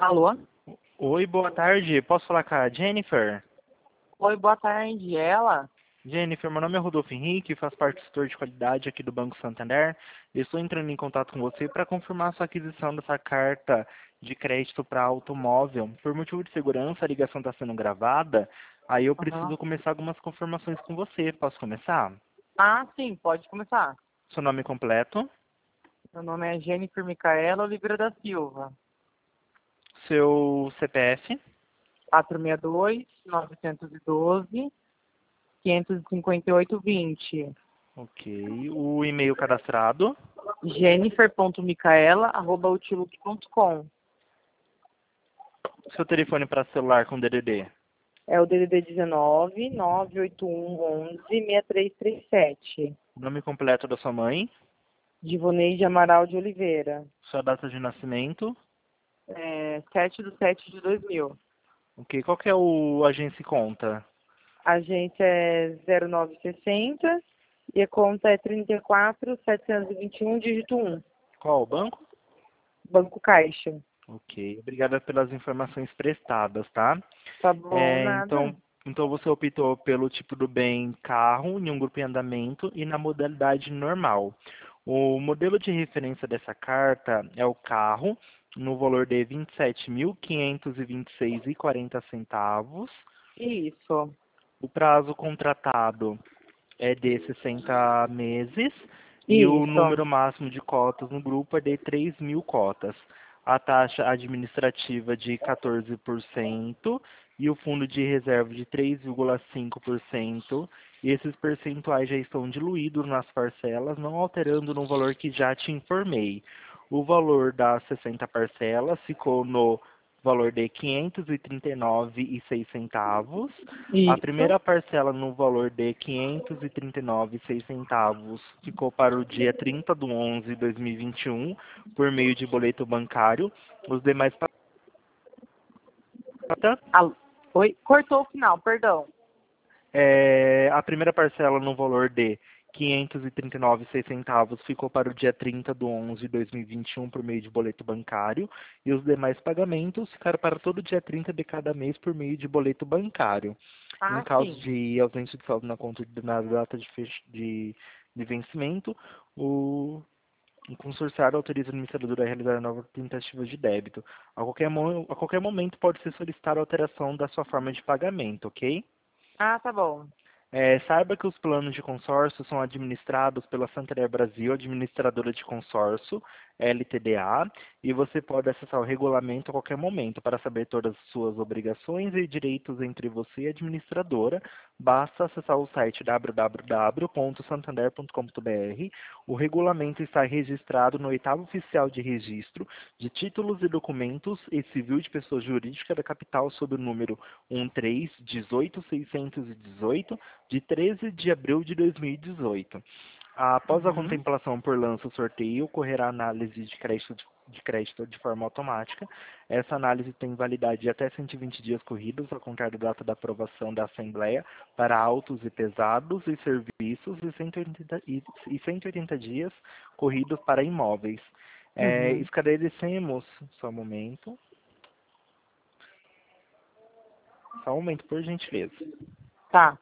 Alô? Oi, boa tarde. Posso falar com a Jennifer? Oi, boa tarde. Ela? Jennifer, meu nome é Rodolfo Henrique, faço parte do setor de qualidade aqui do Banco Santander. Eu estou entrando em contato com você para confirmar sua aquisição dessa carta de crédito para automóvel. Por motivo de segurança, a ligação está sendo gravada, aí eu Aham. preciso começar algumas confirmações com você. Posso começar? Ah, sim, pode começar. Seu nome completo, Meu nome é Jennifer Micaela Oliveira da Silva. seu CPF, 462-912-558-20. ok, o e-mail cadastrado, Jennifer.micaela@outlook.com. seu telefone para celular com DDD. É o DDD 19 981 11 6337. Nome completo da sua mãe, Divoneide Amaral de Oliveira. sua data de nascimento. 7/7/2000. Ok, qual que é o agência e conta? A agência é 0960 e a conta é 34721, dígito 1. Qual o banco? Banco Caixa. Ok, obrigada pelas informações prestadas, tá? Tá bom, É, nada. então você optou pelo tipo do bem carro, em um grupo em andamento e na modalidade normal. O modelo de referência dessa carta é o carro, no valor de R$ 27.526,40. Isso. O prazo contratado é de 60 meses e o Isso. número máximo de cotas no grupo é de 3.000 cotas. A taxa administrativa de 14% e o fundo de reserva de 3,5%. E esses percentuais já estão diluídos nas parcelas, não alterando no valor que já te informei. O valor das 60 parcelas ficou no valor de R$ 539,06. A Isso. primeira parcela no valor de R$ 539,06 ficou para o dia 30/11/2021 por meio de boleto bancário. Os demais Alô? Oi? Cortou o final, perdão. a primeira parcela no valor de R$ 539,06 ficou para o dia 30/11/2021 por meio de boleto bancário e os demais pagamentos ficaram para todo dia 30 de cada mês por meio de boleto bancário. Em Ah, caso sim. de ausência de saldo na conta na data de vencimento, o consorciário autoriza a administradora a realizar a nova tentativa de débito. A qualquer momento pode ser solicitada a alteração da sua forma de pagamento, ok? Ah, tá bom. Saiba que os planos de consórcio são administrados pela Santander Brasil, administradora de consórcio, LTDA, e você pode acessar o regulamento a qualquer momento para saber todas as suas obrigações e direitos entre você e a administradora. Basta acessar o site www.santander.com.br. O regulamento está registrado no 8º Oficial de Registro de Títulos e Documentos e Civil de Pessoa Jurídica da Capital sob o número 1318618 de 13 de abril de 2018. Após a Uhum. contemplação por lança sorteio, ocorrerá análise de crédito de forma automática. Essa análise tem validade de até 120 dias corridos, a contar da data da aprovação da Assembleia para autos e pesados e serviços e 180 dias corridos para imóveis. Uhum. Esclarecemos, só um momento, por gentileza. Tá.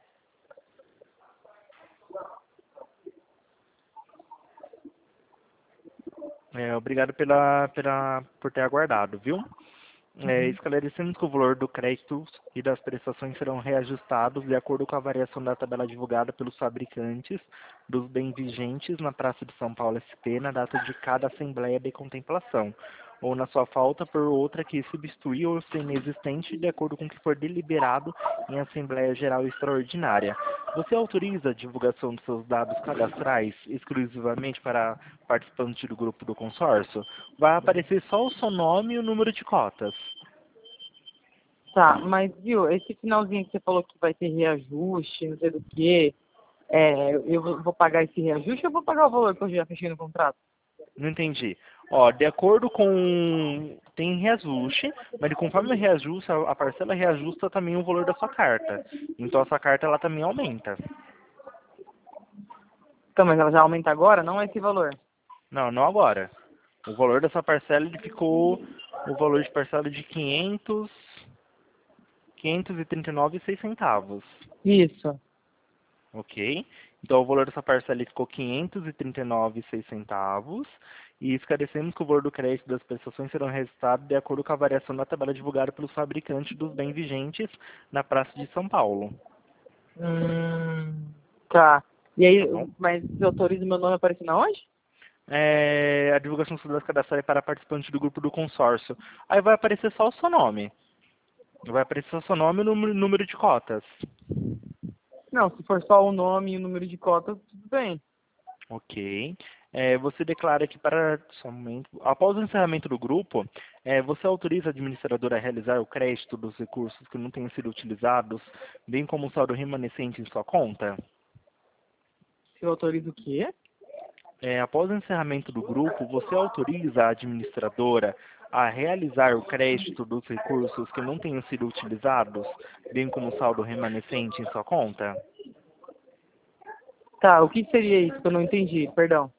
Obrigado por ter aguardado, viu? Uhum. Esclarecemos que o valor do crédito e das prestações serão reajustados de acordo com a variação da tabela divulgada pelos fabricantes dos bens vigentes na Praça de São Paulo SP na data de cada Assembleia de Contemplação, ou na sua falta por outra que substitui ou seja inexistente de acordo com o que for deliberado em Assembleia Geral Extraordinária. Você autoriza a divulgação dos seus dados cadastrais exclusivamente para participantes do grupo do consórcio? Vai aparecer só o seu nome e o número de cotas. Tá, mas viu, esse finalzinho que você falou que vai ter reajuste, não sei do que, eu vou pagar esse reajuste ou eu vou pagar o valor que eu já fechei no contrato? Não entendi. Ó, de acordo com... Tem reajuste, mas conforme reajusta, a parcela reajusta também o valor da sua carta. Então a sua carta ela também aumenta. Então, mas ela já aumenta agora? Não é esse valor. Não, não agora. O valor dessa parcela ele ficou o valor de parcela de 539,06 centavos. Isso. Ok? Então, o valor dessa parcela ficou 539,06 centavos. E esclarecemos que o valor do crédito das prestações serão reajustados de acordo com a variação da tabela divulgada pelos fabricantes dos bens vigentes na Praça de São Paulo. Tá. E aí, Tá bom? mas você autoriza meu nome aparecer na onde? A divulgação dos dados cadastrais para participantes do grupo do consórcio. Aí vai aparecer só o seu nome. Vai aparecer só o seu nome e o número de cotas. Não, se for só o nome e o número de cotas, tudo bem. Ok. Você declara que após o encerramento do grupo, você autoriza a administradora a realizar o crédito dos recursos que não tenham sido utilizados, bem como o saldo remanescente em sua conta? Se eu autorizo o quê? Após o encerramento do grupo, você autoriza a administradora a realizar o crédito dos recursos que não tenham sido utilizados, bem como o saldo remanescente em sua conta? Tá, o que seria isso que eu não entendi? Perdão.